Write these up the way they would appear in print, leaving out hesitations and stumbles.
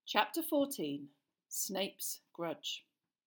Chapter 14. Snape's Grudge.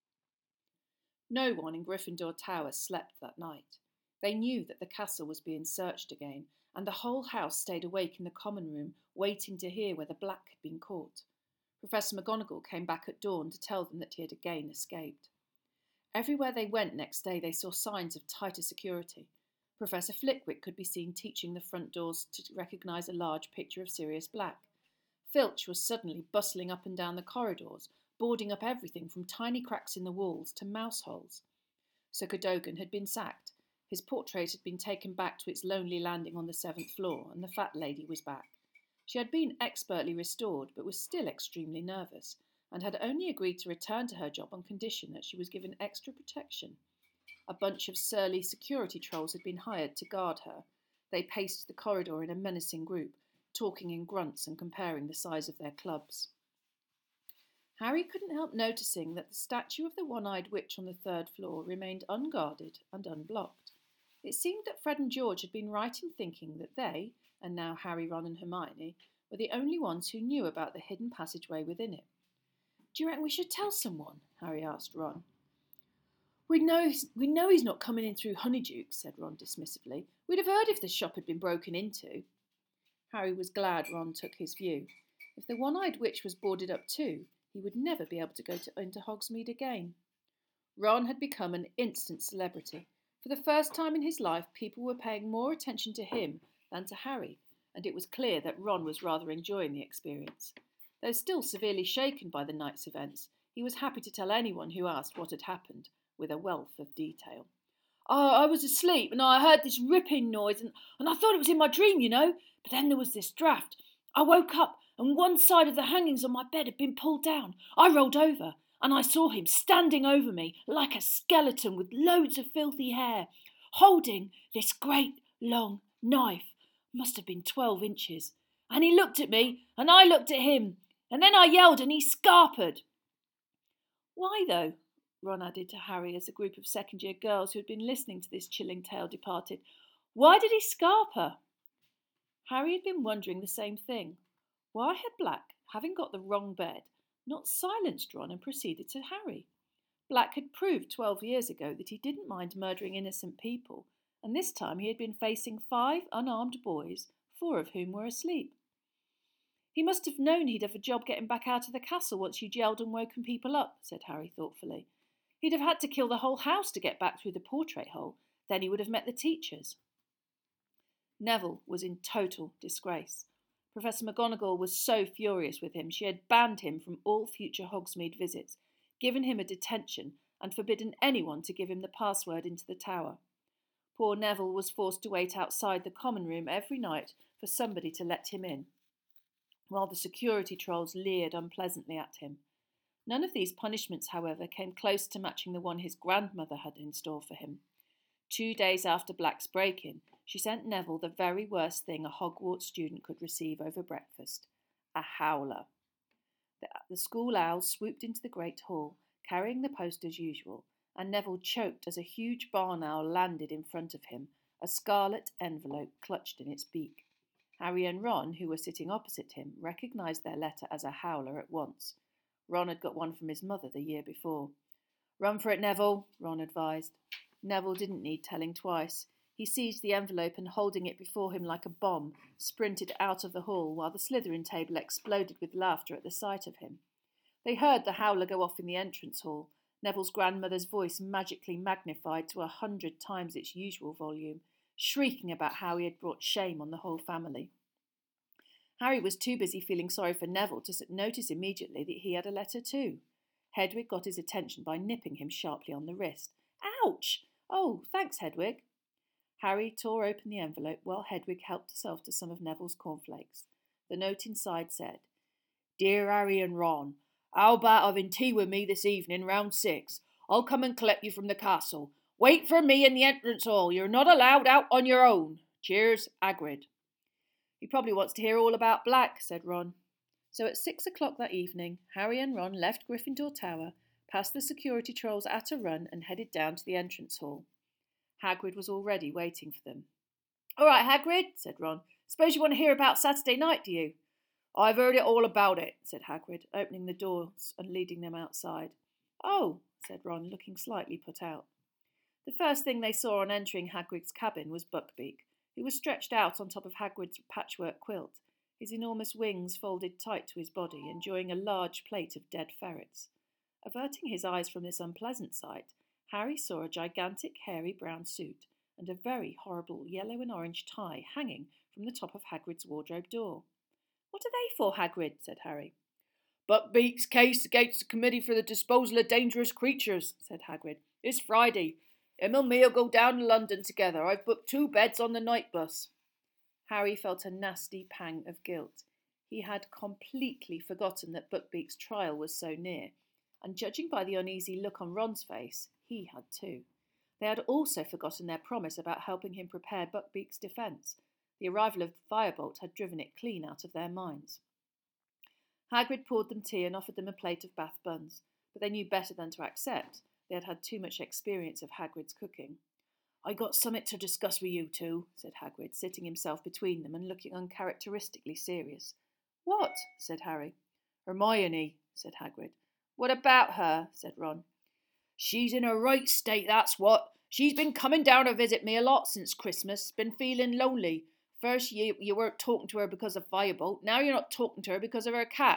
No one in Gryffindor Tower slept that night. They knew that the castle was being searched again, and the whole house stayed awake in the common room, waiting to hear whether Black had been caught. Professor McGonagall came back at dawn to tell them that he had again escaped. Everywhere they went next day, they saw signs of tighter security. Professor Flitwick could be seen teaching the front doors to recognise a large picture of Sirius Black. Filch was suddenly bustling up and down the corridors, boarding up everything from tiny cracks in the walls to mouse holes. Sir Cadogan had been sacked. His portrait had been taken back to its lonely landing on the 7th floor, and the fat lady was back. She had been expertly restored, but was still extremely nervous, and had only agreed to return to her job on condition that she was given extra protection. A bunch of surly security trolls had been hired to guard her. They paced the corridor in a menacing group, talking in grunts and comparing the size of their clubs. Harry couldn't help noticing that the statue of the one-eyed witch on the 3rd floor remained unguarded and unblocked. It seemed that Fred and George had been right in thinking that they, and now Harry, Ron and Hermione, were the only ones who knew about the hidden passageway within it. "Do you reckon we should tell someone?" Harry asked Ron. We know he's not coming in through Honeydukes," said Ron dismissively. "We'd have heard if the shop had been broken into." Harry was glad Ron took his view. If the one-eyed witch was boarded up too, he would never be able to go into Hogsmeade again. Ron had become an instant celebrity. For the first time in his life, people were paying more attention to him than to Harry, and it was clear that Ron was rather enjoying the experience. Though still severely shaken by the night's events, he was happy to tell anyone who asked what had happened, with a wealth of detail. "Oh, I was asleep and I heard this ripping noise and I thought it was in my dream, you know. But then there was this draught. I woke up and one side of the hangings on my bed had been pulled down. I rolled over and I saw him standing over me like a skeleton with loads of filthy hair, holding this great long knife. Must have been 12 inches. And he looked at me and I looked at him. And then I yelled and he scarpered." "Why, though?" Ron added to Harry as a group of second-year girls who had been listening to this chilling tale departed. "Why did he scarper?" Harry had been wondering the same thing. Why had Black, having got the wrong bed, not silenced Ron and proceeded to Harry? Black had proved 12 years ago that he didn't mind murdering innocent people, and this time he had been facing 5 unarmed boys, 4 of whom were asleep. "He must have known he'd have a job getting back out of the castle once you'd yelled and woken people up," said Harry thoughtfully. "He'd have had to kill the whole house to get back through the portrait hole. Then he would have met the teachers." Neville was in total disgrace. Professor McGonagall was so furious with him she had banned him from all future Hogsmeade visits, given him a detention, and forbidden anyone to give him the password into the tower. Poor Neville was forced to wait outside the common room every night for somebody to let him in, while the security trolls leered unpleasantly at him. None of these punishments, however, came close to matching the one his grandmother had in store for him. 2 days after Black's break-in, she sent Neville the very worst thing a Hogwarts student could receive over breakfast: a howler. The school owl swooped into the great hall, carrying the post as usual, and Neville choked as a huge barn owl landed in front of him, a scarlet envelope clutched in its beak. Harry and Ron, who were sitting opposite him, recognised their letter as a howler at once. Ron had got one from his mother the year before. "Run for it, Neville," Ron advised. Neville didn't need telling twice. He seized the envelope and, holding it before him like a bomb, sprinted out of the hall, while the Slytherin table exploded with laughter at the sight of him. They heard the howler go off in the entrance hall, Neville's grandmother's voice magically magnified to 100 times its usual volume, shrieking about how he had brought shame on the whole family. Harry was too busy feeling sorry for Neville to notice immediately that he had a letter too. Hedwig got his attention by nipping him sharply on the wrist. "Ouch! Oh, thanks, Hedwig." Harry tore open the envelope while Hedwig helped herself to some of Neville's cornflakes. The note inside said, "Dear Harry and Ron, how about having tea with me this evening round 6? I'll come and collect you from the castle. Wait for me in the entrance hall. You're not allowed out on your own. Cheers, Hagrid." "He probably wants to hear all about Black," said Ron. So at 6 o'clock that evening, Harry and Ron left Gryffindor Tower, passed the security trolls at a run, and headed down to the entrance hall. Hagrid was already waiting for them. "All right, Hagrid," said Ron. "Suppose you want to hear about Saturday night, do you?" I've heard it all about it, said Hagrid, opening the doors and leading them outside. Oh, said Ron, looking slightly put out. The first thing they saw on entering Hagrid's cabin was Buckbeak, who was stretched out on top of Hagrid's patchwork quilt, his enormous wings folded tight to his body, enjoying a large plate of dead ferrets. Averting his eyes from this unpleasant sight, Harry saw a gigantic hairy brown suit and a very horrible yellow and orange tie hanging from the top of Hagrid's wardrobe door. What are they for, Hagrid? Said Harry. Buckbeak's case against the Committee for the Disposal of Dangerous Creatures, said Hagrid. It's Friday. Him and me'll go down to London together. I've booked 2 beds on the night bus. Harry felt a nasty pang of guilt. He had completely forgotten that Buckbeak's trial was so near, and judging by the uneasy look on Ron's face, he had too. They had also forgotten their promise about helping him prepare Buckbeak's defence. The arrival of Firebolt had driven it clean out of their minds. Hagrid poured them tea and offered them a plate of Bath buns, but they knew better than to accept. They had had too much experience of Hagrid's cooking. I got summit to discuss with you two, said Hagrid, sitting himself between them and looking uncharacteristically serious. What? Said Harry. Hermione, said Hagrid. What about her? Said Ron. She's in her right state, that's what. She's been coming down to visit me a lot since Christmas. Been feeling lonely. First you weren't talking to her because of Firebolt. Now you're not talking to her because of her cat.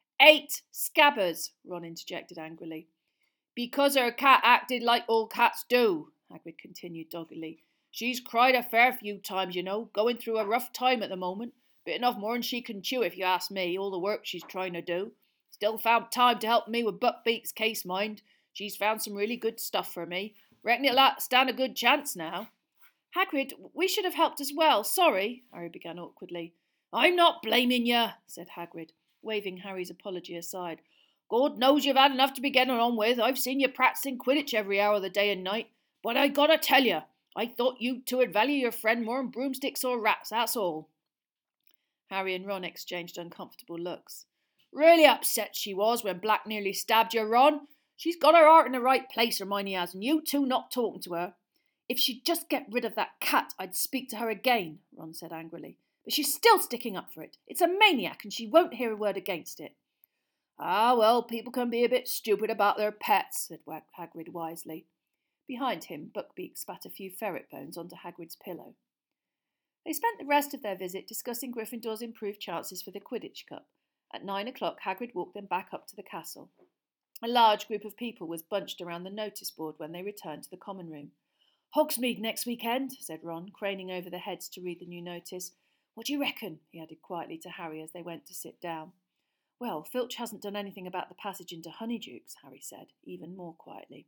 8 scabbers, Ron interjected angrily. Because her cat acted like all cats do, Hagrid continued doggedly. She's cried a fair few times, you know, going through a rough time at the moment. Bit enough more'n she can chew, if you ask me, all the work she's trying to do. Still found time to help me with Buckbeak's case, mind. She's found some really good stuff for me. Reckon it'll stand a good chance now. Hagrid, we should have helped as well. Sorry, Harry began awkwardly. I'm not blaming you, said Hagrid, waving Harry's apology aside. God knows you've had enough to be getting on with. I've seen you practising Quidditch every hour of the day and night. But I gotta tell you, I thought you two would value your friend more'n broomsticks or rats, that's all. Harry and Ron exchanged uncomfortable looks. Really upset she was when Black nearly stabbed you, Ron. She's got her heart in the right place, Hermione has, and you two not talking to her. If she'd just get rid of that cat, I'd speak to her again, Ron said angrily. But she's still sticking up for it. It's a maniac, and she won't hear a word against it. Ah, well, people can be a bit stupid about their pets, said Hagrid wisely. Behind him, Buckbeak spat a few ferret bones onto Hagrid's pillow. They spent the rest of their visit discussing Gryffindor's improved chances for the Quidditch Cup. At 9 o'clock, Hagrid walked them back up to the castle. A large group of people was bunched around the notice board when they returned to the common room. Hogsmeade next weekend, said Ron, craning over their heads to read the new notice. What do you reckon? He added quietly to Harry as they went to sit down. Well, Filch hasn't done anything about the passage into Honeydukes, Harry said, even more quietly.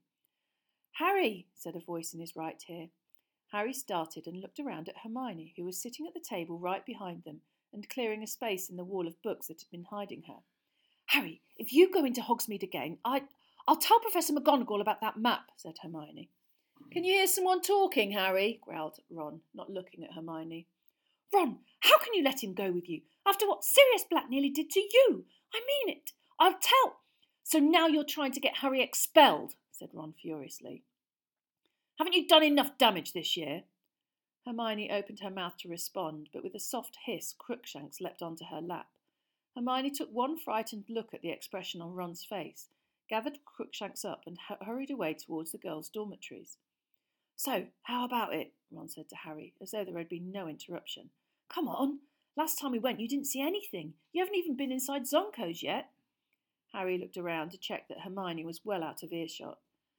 Harry, said a voice in his right ear. Harry started and looked around at Hermione, who was sitting at the table right behind them and clearing a space in the wall of books that had been hiding her. Harry, if you go into Hogsmeade again, I'll tell Professor McGonagall about that map, said Hermione. Can you hear someone talking, Harry? Growled Ron, not looking at Hermione. Ron, how can you let him go with you, after what Sirius Black nearly did to you? I mean it. I'll tell. So now you're trying to get Harry expelled, said Ron furiously. Haven't you done enough damage this year? Hermione opened her mouth to respond, but with a soft hiss, Crookshanks leapt onto her lap. Hermione took one frightened look at the expression on Ron's face, gathered Crookshanks up and hurried away towards the girls' dormitories. So, how about it? Ron said to Harry, as though there had been no interruption. Come on. Last time we went you didn't see anything. You haven't even been inside Zonko's yet. Harry looked around to check that Hermione was well out of earshot.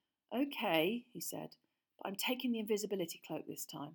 Okay, he said, but I'm taking the invisibility cloak this time.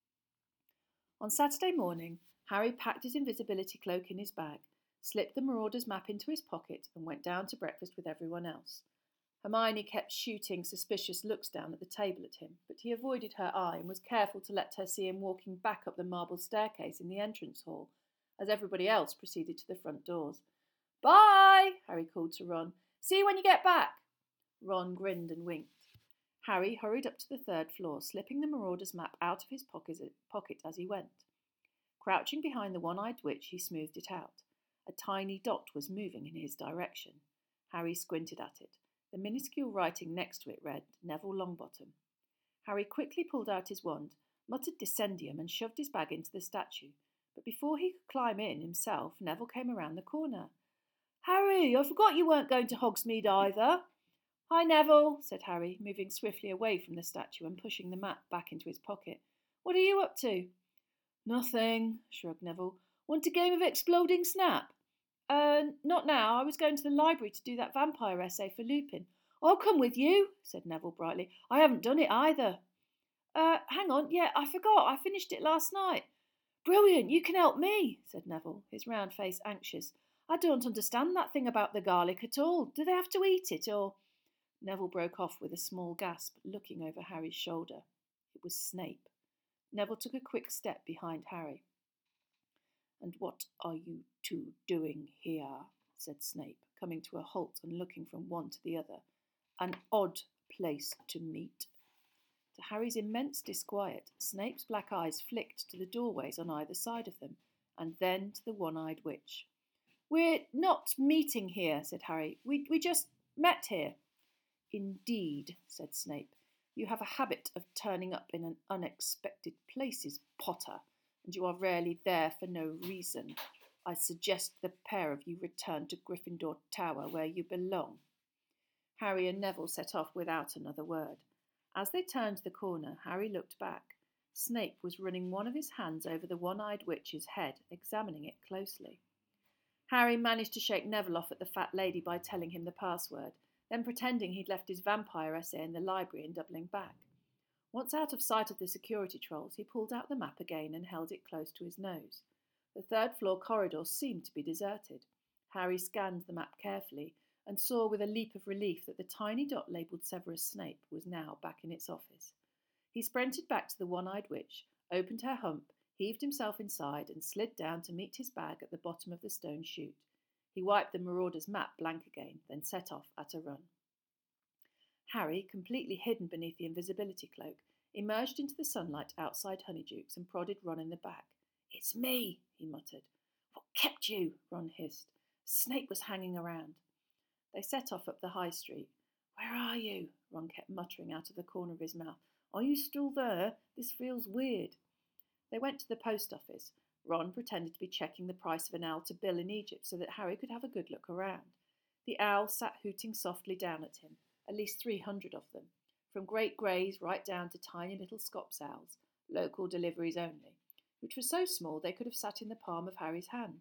On Saturday morning, Harry packed his invisibility cloak in his bag, slipped the Marauder's map into his pocket and went down to breakfast with everyone else. Hermione kept shooting suspicious looks down at the table at him, but he avoided her eye and was careful to let her see him walking back up the marble staircase in the entrance hall, as everybody else proceeded to the front doors. Bye, Harry called to Ron. See you when you get back. Ron grinned and winked. Harry hurried up to the 3rd floor, slipping the Marauder's map out of his pocket as he went. Crouching behind the one-eyed witch, he smoothed it out. A tiny dot was moving in his direction. Harry squinted at it. The minuscule writing next to it read, Neville Longbottom. Harry quickly pulled out his wand, muttered Descendium and shoved his bag into the statue, But before he could climb in himself, Neville came around the corner. "Harry, I forgot you weren't going to Hogsmeade either." "Hi, Neville," said Harry, moving swiftly away from the statue and pushing the map back into his pocket. "What are you up to?" "Nothing," shrugged Neville. "Want a game of Exploding Snap?" Not now. I was going to the library to do that vampire essay for Lupin." "I'll come with you," said Neville brightly. "I haven't done it either." Hang on. Yeah, I forgot. I finished it last night." "Brilliant. You can help me," said Neville, his round face anxious. "I don't understand that thing about the garlic at all. Do they have to eat it, or—" Neville broke off with a small gasp, looking over Harry's shoulder. It was Snape. Neville took a quick step behind Harry. "And what are you two doing here?" said Snape, coming to a halt and looking from one to the other. "An odd place to meet." To Harry's immense disquiet, Snape's black eyes flicked to the doorways on either side of them, and then to the one-eyed witch. "We're not meeting here," said Harry. We just met here." "Indeed," said Snape. "You have a habit of turning up in unexpected places, Potter, and you are rarely there for no reason. I suggest the pair of you return to Gryffindor Tower, where you belong." Harry and Neville set off without another word. As they turned the corner, Harry looked back. Snape was running one of his hands over the one-eyed witch's head, examining it closely. Harry managed to shake Neville off at the fat lady by telling him the password, then pretending he'd left his vampire essay in the library and doubling back. Once out of sight of the security trolls, he pulled out the map again and held it close to his nose. The third-floor corridor seemed to be deserted. Harry scanned the map carefully and saw with a leap of relief that the tiny dot labelled Severus Snape was now back in its office. He sprinted back to the one-eyed witch, opened her hump, heaved himself inside, and slid down to meet his bag at the bottom of the stone chute. He wiped the Marauder's map blank again, then set off at a run. Harry, completely hidden beneath the invisibility cloak, emerged into the sunlight outside Honeydukes and prodded Ron in the back. "It's me," he muttered. "What kept you?" Ron hissed. Snape was hanging around. They set off up the high street. "Where are you?" Ron kept muttering out of the corner of his mouth. "Are you still there? This feels weird." They went to the post office. Ron pretended to be checking the price of an owl to bill in Egypt so that Harry could have a good look around. The owl sat hooting softly down at him, at least 300 of them, from great greys right down to tiny little Scops owls, local deliveries only, which were so small they could have sat in the palm of Harry's hand.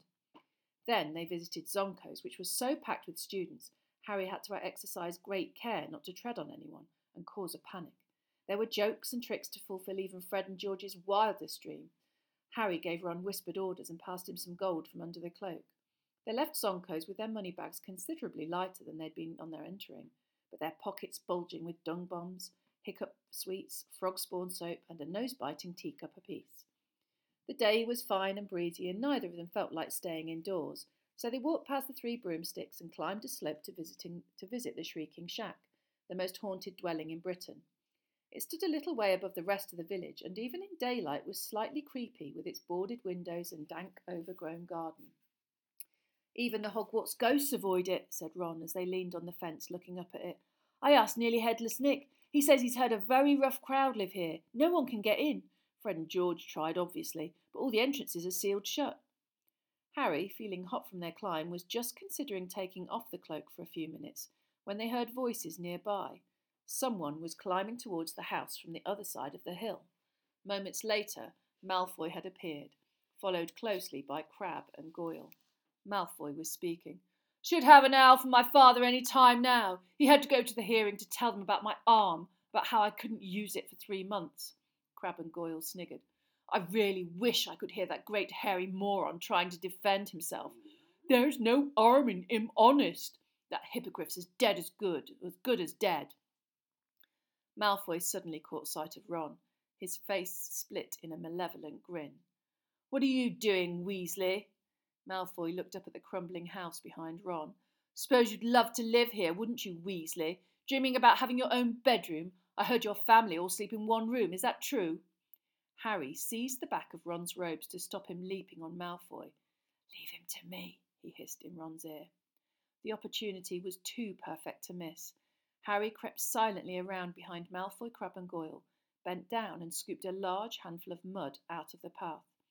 Then they visited Zonko's, which was so packed with students, Harry had to exercise great care not to tread on anyone and cause a panic. There were jokes and tricks to fulfil even Fred and George's wildest dream. Harry gave Ron whispered orders and passed him some gold from under the cloak. They left Zonko's with their money bags considerably lighter than they'd been on their entering, but their pockets bulging with dung bombs, hiccup sweets, frog spawn soap, and a nose-biting teacup apiece. The day was fine and breezy, and neither of them felt like staying indoors, so they walked past the Three Broomsticks and climbed a slope to visit the Shrieking Shack, the most haunted dwelling in Britain. It stood a little way above the rest of the village, and even in daylight was slightly creepy with its boarded windows and dank, overgrown garden. "Even the Hogwarts ghosts avoid it," said Ron as they leaned on the fence looking up at it. "I asked Nearly Headless Nick. He says he's heard a very rough crowd live here. No one can get in. Fred and George tried, obviously, but all the entrances are sealed shut." Harry, feeling hot from their climb, was just considering taking off the cloak for a few minutes when they heard voices nearby. Someone was climbing towards the house from the other side of the hill. Moments later, Malfoy had appeared, followed closely by Crabbe and Goyle. Malfoy was speaking. "Should have an owl for my father any time now. He had to go to the hearing to tell them about my arm, about how I couldn't use it for 3 months." Crabbe and Goyle sniggered. "I really wish I could hear that great hairy moron trying to defend himself. There's no arm in him, honest. That hippogriff's as good as dead." Malfoy suddenly caught sight of Ron. His face split in a malevolent grin. "What are you doing, Weasley?" Malfoy looked up at the crumbling house behind Ron. "Suppose you'd love to live here, wouldn't you, Weasley? Dreaming about having your own bedroom? I heard your family all sleep in one room. Is that true?" Harry seized the back of Ron's robes to stop him leaping on Malfoy. "Leave him to me," he hissed in Ron's ear. The opportunity was too perfect to miss. Harry crept silently around behind Malfoy, Crabbe and Goyle, bent down and scooped a large handful of mud out of the path.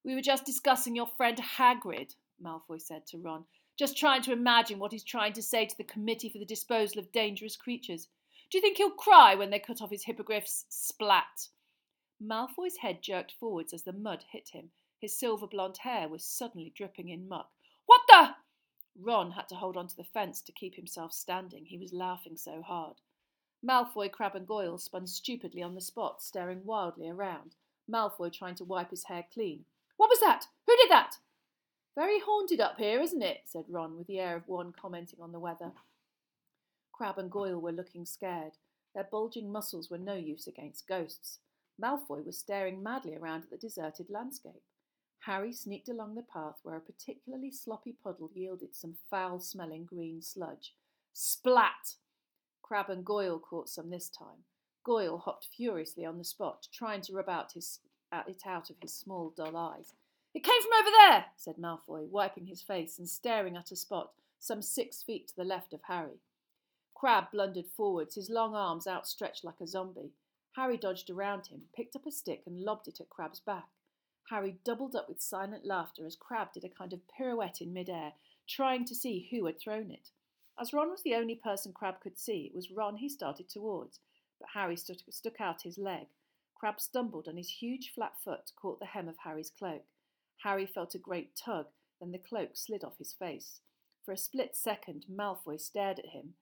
We were just discussing your friend Hagrid, Malfoy said to Ron. Just trying to imagine what he's trying to say to the Committee for the Disposal of Dangerous Creatures. Do you think he'll cry when they cut off his hippogriffs? Splat! Malfoy's head jerked forwards as the mud hit him. His silver blonde hair was suddenly dripping in muck. What the? Ron had to hold onto the fence to keep himself standing. He was laughing so hard. Malfoy, Crabbe and Goyle spun stupidly on the spot, staring wildly around. Malfoy trying to wipe his hair clean. What was that? Who did that? Very haunted up here, isn't it? Said Ron, with the air of one commenting on the weather. Crabbe and Goyle were looking scared. Their bulging muscles were no use against ghosts. Malfoy was staring madly around at the deserted landscape. Harry sneaked along the path where a particularly sloppy puddle yielded some foul-smelling green sludge. Splat! Crabbe and Goyle caught some this time. Goyle hopped furiously on the spot, trying to rub it out of his small, dull eyes. It came from over there, said Malfoy, wiping his face and staring at a spot some 6 feet to the left of Harry. Crabbe blundered forwards, his long arms outstretched like a zombie. Harry dodged around him, picked up a stick and lobbed it at Crabbe's back. Harry doubled up with silent laughter as Crabbe did a kind of pirouette in mid-air, trying to see who had thrown it. As Ron was the only person Crabbe could see, it was Ron he started towards, but Harry stuck out his leg. Crabbe stumbled and his huge flat foot caught the hem of Harry's cloak. Harry felt a great tug, then the cloak slid off his face. For a split second, Malfoy stared at him.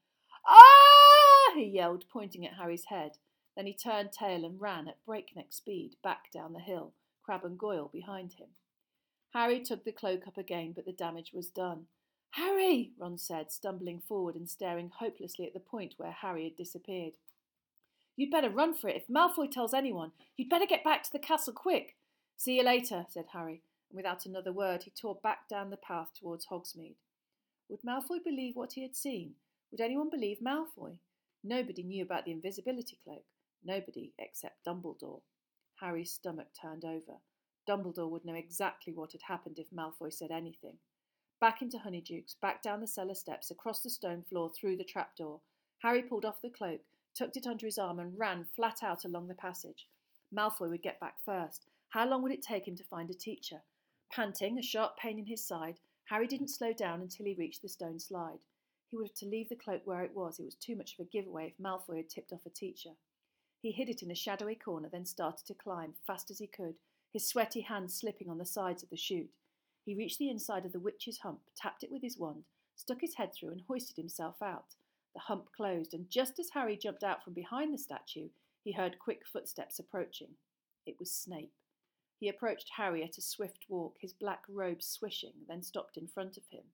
Ah! He yelled, pointing at Harry's head. Then he turned tail and ran at breakneck speed back down the hill, Crabbe and Goyle behind him. Harry tugged the cloak up again, but the damage was done. Harry, Ron said, stumbling forward and staring hopelessly at the point where Harry had disappeared. You'd better run for it. If Malfoy tells anyone, you'd better get back to the castle quick. See you later, said Harry, and without another word he tore back down the path towards Hogsmeade. Would Malfoy believe what he had seen? Would anyone believe Malfoy? Nobody knew about the invisibility cloak. Nobody except Dumbledore. Harry's stomach turned over. Dumbledore would know exactly what had happened if Malfoy said anything. Back into Honeydukes, back down the cellar steps, across the stone floor, through the trapdoor. Harry pulled off the cloak, tucked it under his arm and ran flat out along the passage. Malfoy would get back first. How long would it take him to find a teacher? Panting, a sharp pain in his side, Harry didn't slow down until he reached the stone slide. He would have to leave the cloak where it was. It was too much of a giveaway if Malfoy had tipped off a teacher. He hid it in a shadowy corner, then started to climb, fast as he could, his sweaty hands slipping on the sides of the chute. He reached the inside of the witch's hump, tapped it with his wand, stuck his head through and hoisted himself out. The hump closed, and just as Harry jumped out from behind the statue, he heard quick footsteps approaching. It was Snape. He approached Harry at a swift walk, his black robe swishing, then stopped in front of him.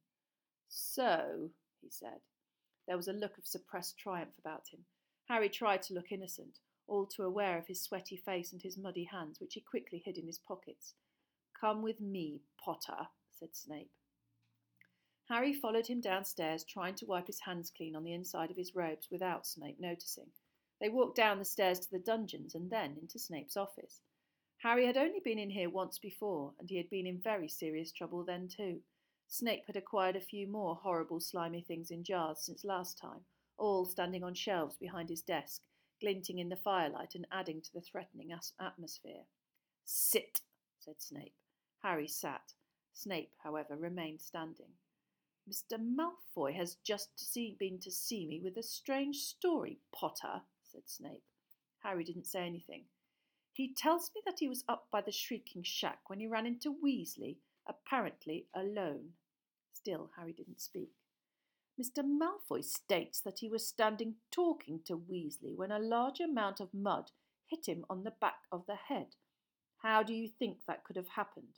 So, he said. There was a look of suppressed triumph about him. Harry tried to look innocent, all too aware of his sweaty face and his muddy hands, which he quickly hid in his pockets. Come with me, Potter, said Snape. Harry followed him downstairs, trying to wipe his hands clean on the inside of his robes without Snape noticing. They walked down the stairs to the dungeons and then into Snape's office. Harry had only been in here once before, and he had been in very serious trouble then too. Snape had acquired a few more horrible slimy things in jars since last time, all standing on shelves behind his desk, glinting in the firelight and adding to the threatening atmosphere. Sit, said Snape. Harry sat. Snape, however, remained standing. Mr. Malfoy has just been to see me with a strange story, Potter, said Snape. Harry didn't say anything. He tells me that he was up by the Shrieking Shack when he ran into Weasley, apparently alone. Still, Harry didn't speak. Mr. Malfoy states that he was standing talking to Weasley when a large amount of mud hit him on the back of the head. How do you think that could have happened?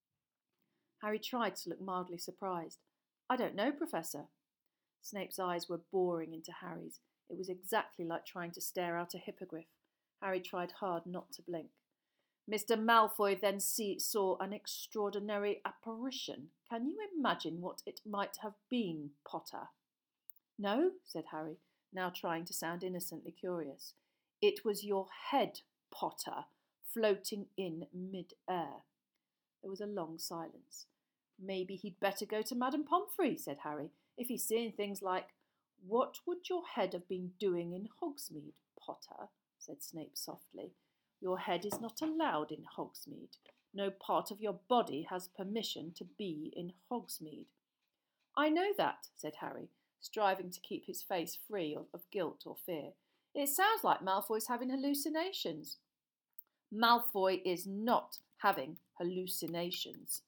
Harry tried to look mildly surprised. I don't know, Professor. Snape's eyes were boring into Harry's. It was exactly like trying to stare out a hippogriff. Harry tried hard not to blink. Mr. Malfoy then saw an extraordinary apparition. Can you imagine what it might have been, Potter? No, said Harry, now trying to sound innocently curious. It was your head, Potter, floating in mid-air. There was a long silence. Maybe he'd better go to Madame Pomfrey, said Harry, if he's seeing things like, What would your head have been doing in Hogsmeade, Potter? Said Snape softly. Your head is not allowed in Hogsmeade. No part of your body has permission to be in Hogsmeade. I know that, said Harry, striving to keep his face free of guilt or fear. It sounds like Malfoy's having hallucinations. Malfoy is not having hallucinations,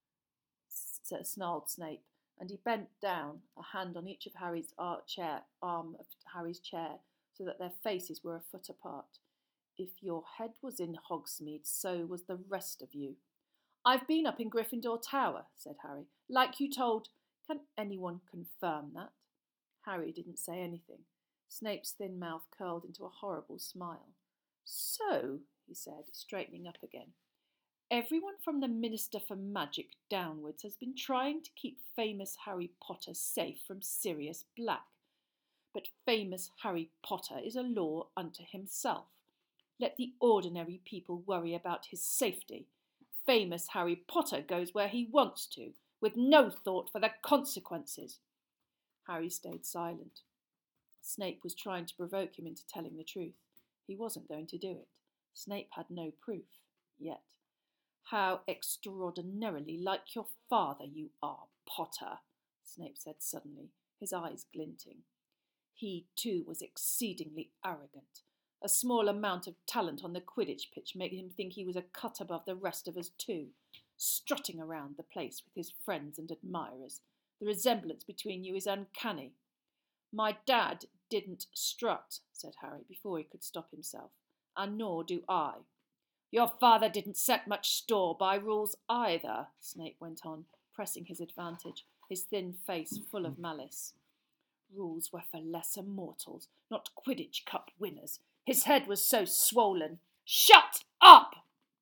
snarled Snape, and he bent down, a hand on each of Harry's arm of Harry's chair, so that their faces were a foot apart. If your head was in Hogsmeade, so was the rest of you. I've been up in Gryffindor Tower, said Harry, like you told. Can anyone confirm that? Harry didn't say anything. Snape's thin mouth curled into a horrible smile. So, he said, straightening up again, everyone from the Minister for Magic downwards has been trying to keep famous Harry Potter safe from Sirius Black. But famous Harry Potter is a law unto himself. Let the ordinary people worry about his safety. Famous Harry Potter goes where he wants to, with no thought for the consequences. Harry stayed silent. Snape was trying to provoke him into telling the truth. He wasn't going to do it. Snape had no proof, yet. How extraordinarily like your father you are, Potter, Snape said suddenly, his eyes glinting. He, too, was exceedingly arrogant. A small amount of talent on the Quidditch pitch made him think he was a cut above the rest of us, too, strutting around the place with his friends and admirers. The resemblance between you is uncanny. My dad didn't strut, said Harry, before he could stop himself, and nor do I. Your father didn't set much store by rules either, Snape went on, pressing his advantage, his thin face full of malice. Rules were for lesser mortals, not Quidditch Cup winners. His head was so swollen. Shut up!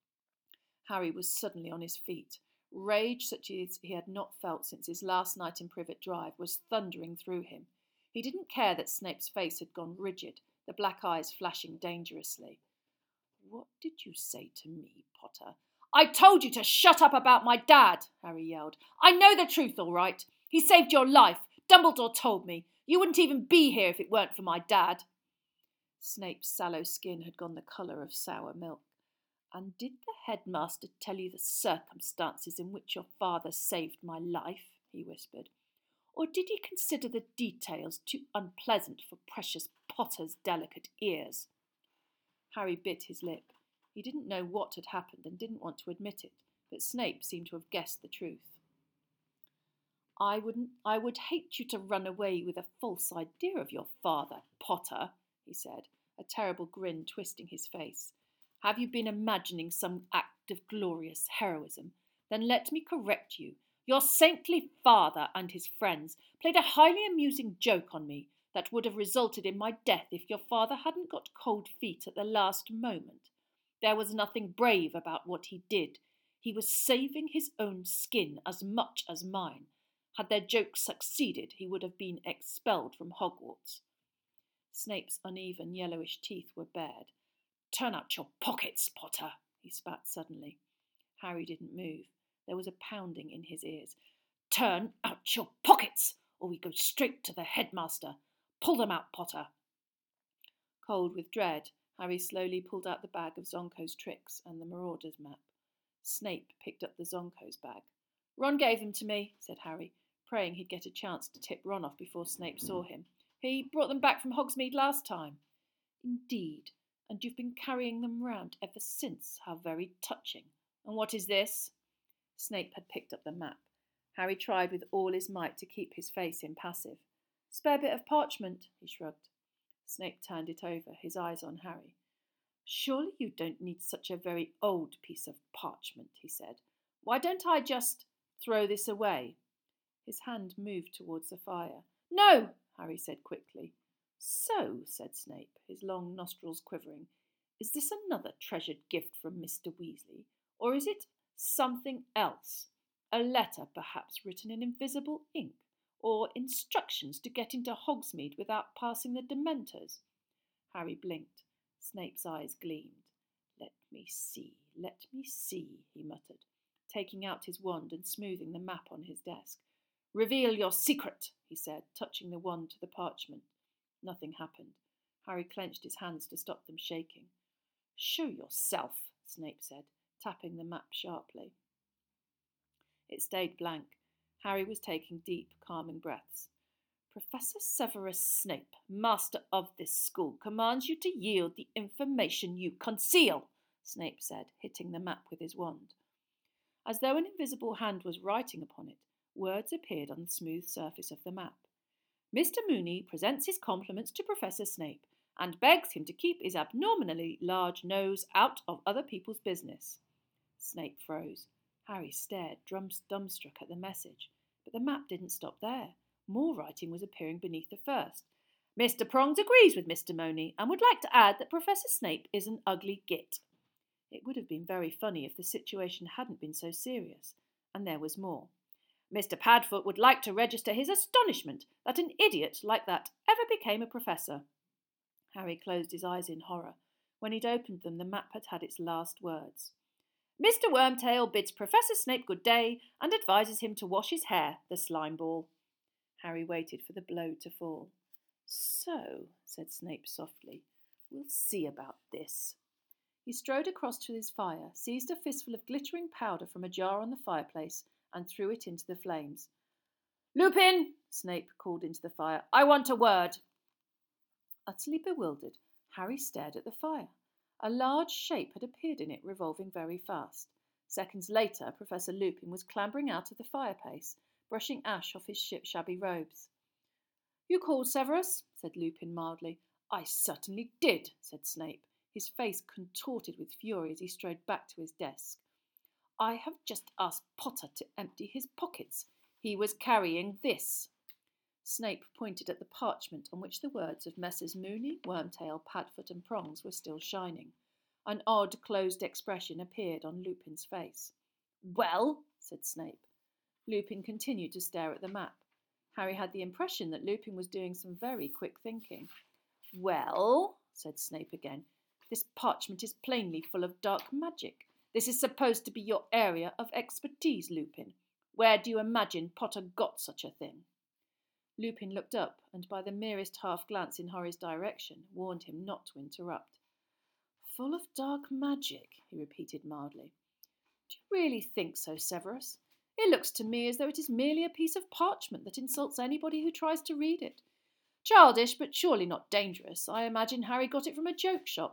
Harry was suddenly on his feet. Rage such as he had not felt since his last night in Privet Drive was thundering through him. He didn't care that Snape's face had gone rigid, the black eyes flashing dangerously. What did you say to me, Potter? I told you to shut up about my dad, Harry yelled. I know the truth, all right. He saved your life. Dumbledore told me. You wouldn't even be here if it weren't for my dad. Snape's sallow skin had gone the colour of sour milk. And did the headmaster tell you the circumstances in which your father saved my life? He whispered. Or did he consider the details too unpleasant for precious Potter's delicate ears? Harry bit his lip. He didn't know what had happened and didn't want to admit it, but Snape seemed to have guessed the truth. I would hate you to run away with a false idea of your father, Potter, he said, a terrible grin twisting his face. Have you been imagining some act of glorious heroism? Then let me correct you. Your saintly father and his friends played a highly amusing joke on me that would have resulted in my death if your father hadn't got cold feet at the last moment. There was nothing brave about what he did. He was saving his own skin as much as mine. Had their joke succeeded, he would have been expelled from Hogwarts. Snape's uneven yellowish teeth were bared. Turn out your pockets, Potter, he spat suddenly. Harry didn't move. There was a pounding in his ears. Turn out your pockets, or we go straight to the headmaster. Pull them out, Potter. Cold with dread, Harry slowly pulled out the bag of Zonko's tricks and the Marauders map. Snape picked up the Zonko's bag. Ron gave them to me, said Harry, praying he'd get a chance to tip Ron off before Snape saw him. He brought them back from Hogsmeade last time. Indeed, and you've been carrying them round ever since. How very touching. And what is this? Snape had picked up the map. Harry tried with all his might to keep his face impassive. Spare bit of parchment, he shrugged. Snape turned it over, his eyes on Harry. Surely you don't need such a very old piece of parchment, he said. Why don't I just throw this away? His hand moved towards the fire. No, Harry said quickly. So, said Snape, his long nostrils quivering, is this another treasured gift from Mr. Weasley, or is it something else? A letter, perhaps, written in invisible ink, or instructions to get into Hogsmeade without passing the Dementors? Harry blinked. Snape's eyes gleamed. Let me see, he muttered, taking out his wand and smoothing the map on his desk. Reveal your secret, he said, touching the wand to the parchment. Nothing happened. Harry clenched his hands to stop them shaking. Show yourself, Snape said. tapping the map sharply. It stayed blank. Harry was taking deep, calming breaths. Professor Severus Snape, master of this school, commands you to yield the information you conceal, Snape said, hitting the map with his wand. As though an invisible hand was writing upon it, words appeared on the smooth surface of the map. Mr. Mooney presents his compliments to Professor Snape and begs him to keep his abnormally large nose out of other people's business. Snape froze. Harry stared, dumbstruck at the message. But the map didn't stop there. More writing was appearing beneath the first. Mr. Prongs agrees with Mr. Mooney and would like to add that Professor Snape is an ugly git. It would have been very funny if the situation hadn't been so serious. And there was more. Mr. Padfoot would like to register his astonishment that an idiot like that ever became a professor. Harry closed his eyes in horror. When he'd opened them, the map had had its last words. Mr. Wormtail bids Professor Snape good day and advises him to wash his hair, the slime ball. Harry waited for the blow to fall. So, said Snape softly, we'll see about this. He strode across to his fire, seized a fistful of glittering powder from a jar on the fireplace, and threw it into the flames. Lupin, Snape called into the fire, I want a word. Utterly bewildered, Harry stared at the fire. A large shape had appeared in it, revolving very fast. Seconds later, Professor Lupin was clambering out of the fireplace, brushing ash off his shabby robes. You called, Severus? Said Lupin mildly. I certainly did, said Snape, his face contorted with fury as he strode back to his desk. I have just asked Potter to empty his pockets. He was carrying this. Snape pointed at the parchment on which the words of Messrs. Mooney, Wormtail, Padfoot and Prongs were still shining. An odd, closed expression appeared on Lupin's face. Well, said Snape. Lupin continued to stare at the map. Harry had the impression that Lupin was doing some very quick thinking. Well, said Snape again, this parchment is plainly full of dark magic. This is supposed to be your area of expertise, Lupin. Where do you imagine Potter got such a thing? Lupin looked up, and by the merest half-glance in Harry's direction, warned him not to interrupt. Full of dark magic, he repeated mildly. Do you really think so, Severus? It looks to me as though it is merely a piece of parchment that insults anybody who tries to read it. Childish, but surely not dangerous. I imagine Harry got it from a joke shop.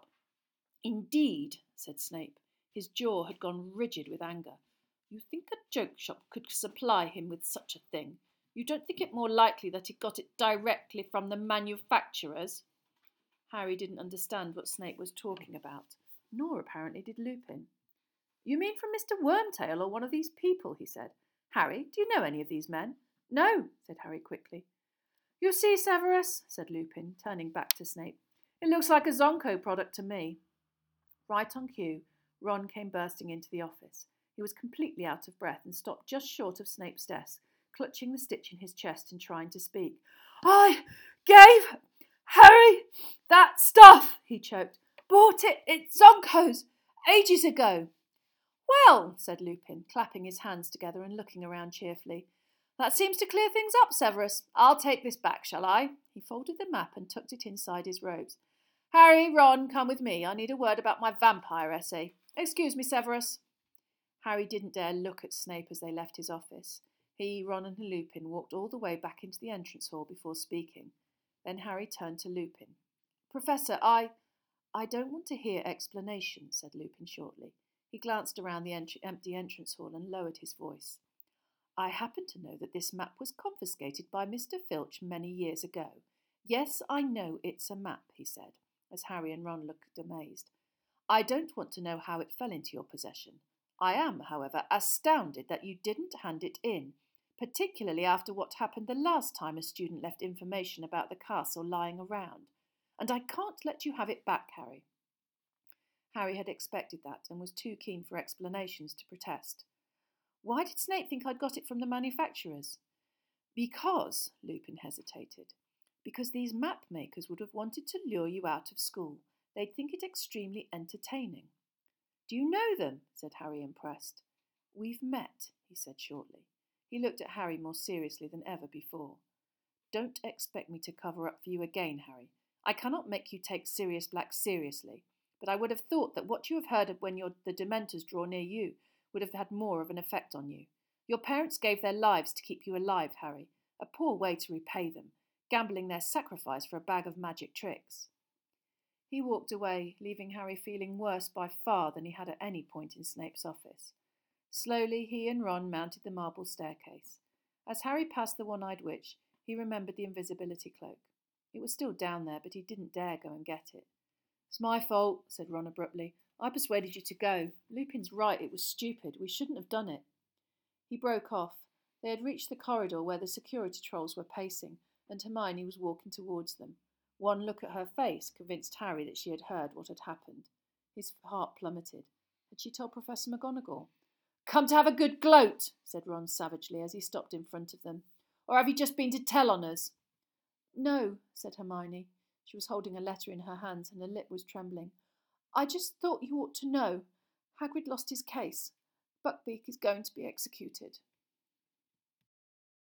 Indeed, said Snape. His jaw had gone rigid with anger. You think a joke shop could supply him with such a thing? You don't think it more likely that he got it directly from the manufacturers? Harry didn't understand what Snape was talking about, nor apparently did Lupin. You mean from Mr. Wormtail or one of these people, he said. Harry, do you know any of these men? No, said Harry quickly. You see, Severus, said Lupin, turning back to Snape. It looks like a Zonko product to me. Right on cue, Ron came bursting into the office. He was completely out of breath and stopped just short of Snape's desk, clutching the stitch in his chest and trying to speak. I gave Harry that stuff, he choked. Bought it at Zonko's ages ago. Well, said Lupin, clapping his hands together and looking around cheerfully. That seems to clear things up, Severus. I'll take this back, shall I? He folded the map and tucked it inside his robes. Harry, Ron, come with me. I need a word about my vampire essay. Excuse me, Severus. Harry didn't dare look at Snape as they left his office. He, Ron and Lupin walked all the way back into the entrance hall before speaking. Then Harry turned to Lupin. Professor, I don't want to hear explanation, said Lupin shortly. He glanced around the empty entrance hall and lowered his voice. I happen to know that this map was confiscated by Mr. Filch many years ago. Yes, I know it's a map, he said, as Harry and Ron looked amazed. I don't want to know how it fell into your possession. I am, however, astounded that you didn't hand it in, particularly after what happened the last time a student left information about the castle lying around. And I can't let you have it back, Harry. Harry had expected that and was too keen for explanations to protest. Why did Snape think I'd got it from the manufacturers? Because, Lupin hesitated, because these map makers would have wanted to lure you out of school. They'd think it extremely entertaining. Do you know them? Said Harry, impressed. We've met, he said shortly. He looked at Harry more seriously than ever before. Don't expect me to cover up for you again, Harry. I cannot make you take Sirius Black seriously. but I would have thought that what you have heard of when the Dementors draw near you would have had more of an effect on you. Your parents gave their lives to keep you alive, Harry. A poor way to repay them, gambling their sacrifice for a bag of magic tricks." He walked away, leaving Harry feeling worse by far than he had at any point in Snape's office. Slowly, he and Ron mounted the marble staircase. As Harry passed the one-eyed witch, he remembered the invisibility cloak. It was still down there, but he didn't dare go and get it. "It's my fault," said Ron abruptly. "I persuaded you to go. Lupin's right, it was stupid. We shouldn't have done it." He broke off. They had reached the corridor where the security trolls were pacing, and Hermione was walking towards them. One look at her face convinced Harry that she had heard what had happened. His heart plummeted. Had she told Professor McGonagall? "Come to have a good gloat," said Ron savagely as he stopped in front of them. "Or have you just been to tell on us?" "No," said Hermione. She was holding a letter in her hands and her lip was trembling. "I just thought you ought to know. Hagrid lost his case. Buckbeak is going to be executed."